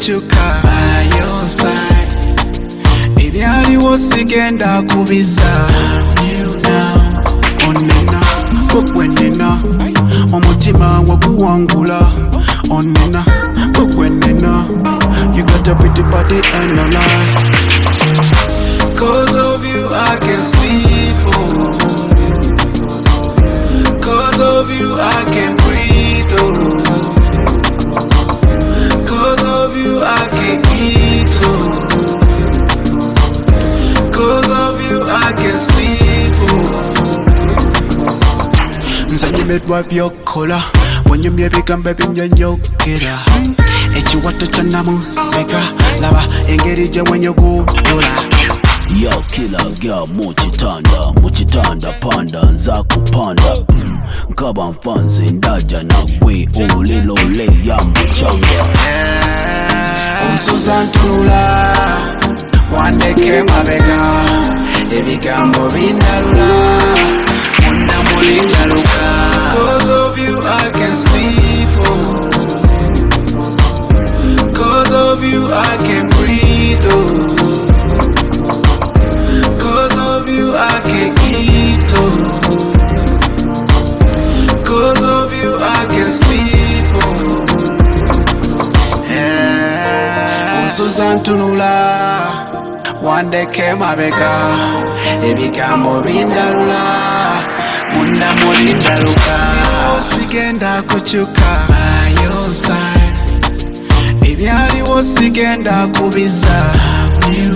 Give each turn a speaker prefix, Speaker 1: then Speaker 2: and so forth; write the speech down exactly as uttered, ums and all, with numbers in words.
Speaker 1: kuchuka by your side. Ebyaliwo sigenda kubiza. You now onena kukwenena omutima waguwangula onena kukwenena. You got a pretty body and a lie. Cause of you I can sleep, oh. Cause of you I can breathe, oh. Cause of you I can eat, oh. Cause of you I can sleep, oh. Nzanye medwa byokola wenye myebigambe binyonyokera ekiwato kyanamuseka laba engeri gye wenye gudola.
Speaker 2: Yo killer girl muchitanda muchitanda panda nza kupanda mm, nkaba mfanzi ndaja nagwe olilole ya muchanga.
Speaker 1: Onsuza ntunula wandeke mabega ebigambo bindalula munda mulindaluka. Cause of you I can sleep, oh. Cause of you I can breathe, oh. Cause of you I can eat, oh. Cause of you I can sleep, oh. Yeah. Onsuza ntunula wandeke mabega ebigambo bindalula munda mulindaluka. Sigenda kuchuka by your side. Ebyaliwo sigenda kubiza.